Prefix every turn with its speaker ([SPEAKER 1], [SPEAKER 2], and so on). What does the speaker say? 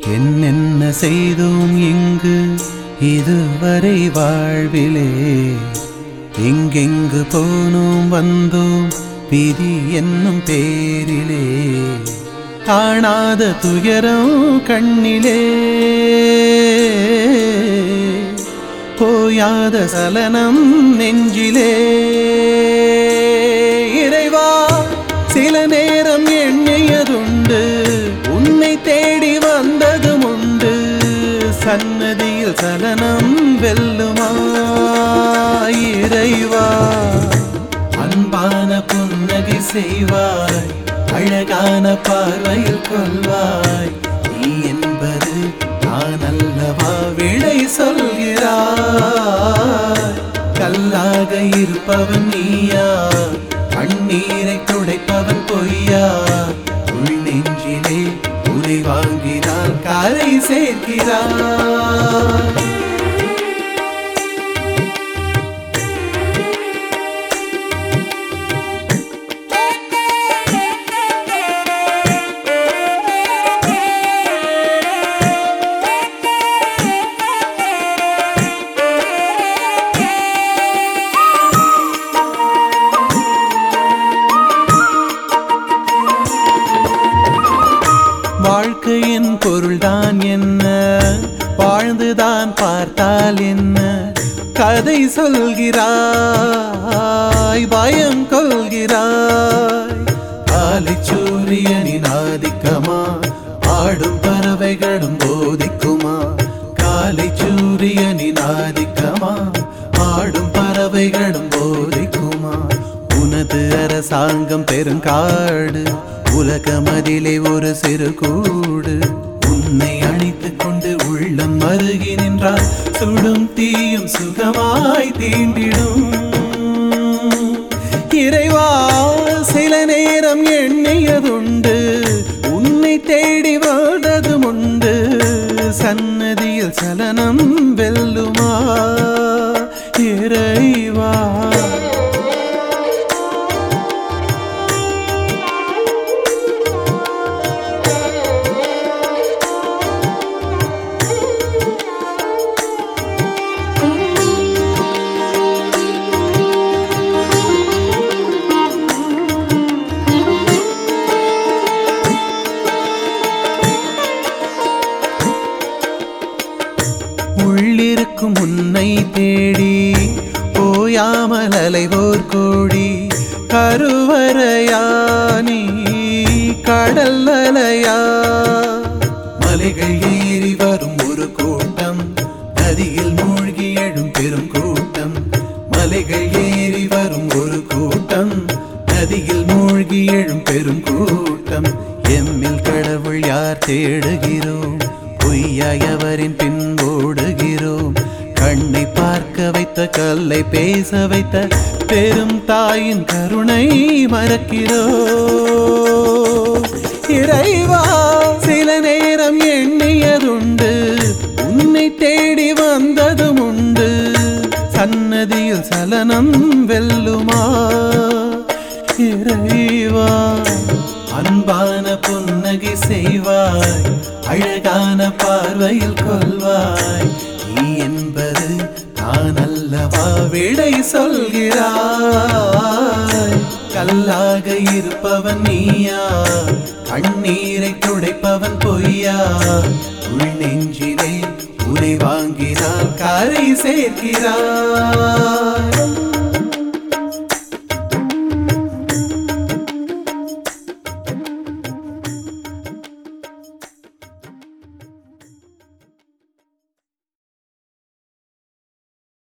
[SPEAKER 1] என்னென்ன செய்தோம் இங்கு இதுவரை வாழ்விலே, எங்கெங்கு போனோம் வந்தோம் விதி என்னும் பேரிலே, காணாத துயரம் கண்ணிலே, போயாத சலனம் நெஞ்சிலே. இறைவா சில நேரம் எண்ணியதுண்டு, உன்னை தேடி வந்ததும் உண்டு, சன்னதியில் சலனம் வெல்லுமா இறைவா. அன்பான புன்னகை செய்வாய், அழகான பார்வையில் கொள்வாய், நீ என்பது நான் அல்லவா விடை சொல்கிறாய். கல்லாக இருப்பவன் நீயா, கண்ணீரை துடைப்பவன் பொய்யா, உள் நெஞ்சிலே உரை வாங்கினால் கரை சேர்க்கிறாய். வாழ்க்கையின் பொருள்தான் என்ன, வாழ்ந்துதான் பார்த்தால் என்ன, கதை சொல்கிறாய் பயம் கொள்கிறாய். காலை சூரியனின் ஆதிக்கமா, ஆடும் பறவைகளும் போதிக்குமா, காலை சூரியனின் ஆதிக்கமா, ஆடும் பறவைகளும் போதிக்குமா. உனது அரசாங்கம் பெருங்காடு, உலகமதிலே ஒரு சிறு கூடு, உன்னை அணைத்துக் கொண்டு உள்ளம் மருகி நின்றால் சுடும் தீயும் சுகமாய் தீண்டிடும். இறைவா சில நேரம் எண்ணியதுண்டு, உன்னை தேடி வாழ்ந்ததும் உண்டு, சன்னதியில் சலனம் வெல்லுமா இறைவா. உள்ளிருக்கும் உன்னை தேடி போயாமல் அலைவோர் கோடி, கருவறையா நீ கடல் அலையா. மலைகள் ஏறி வரும் ஒரு கூட்டம், நதியில் மூழ்கி எழும் பெரும் கூட்டம், மலைகள் ஏறி வரும் ஒரு கூட்டம், நதியில் மூழ்கி எழும் பெரும் கூட்டம். எம்மில் கடவுள் யார் தேடுகிறோம், பொய்யாயவரின் பின் ஓடுகிறோம். கண்ணை பார்க்க வைத்த கல்லை பேச வைத்த பெரும் தாயின் கருணை மறக்கிறோம். இறைவா சில நேரம் எண்ணியதுண்டு, உன்னை தேடி வந்ததும் உண்டு, சன்னதியில் சலனம் வெல்லுமா இறைவா. அன்பான புன்னகை செய்வாய், அழகான பார்வையில் கொள்வாய், நீ என்பது நான் அல்லவா விடை சொல்கிறாய். கல்லாக இருப்பவன் நீயா, கண்ணீரை துடைப்பவன் பொய்யா, உள் நெஞ்சிலே உரை வாங்கினால் கரை சேர்க்கிறாய்.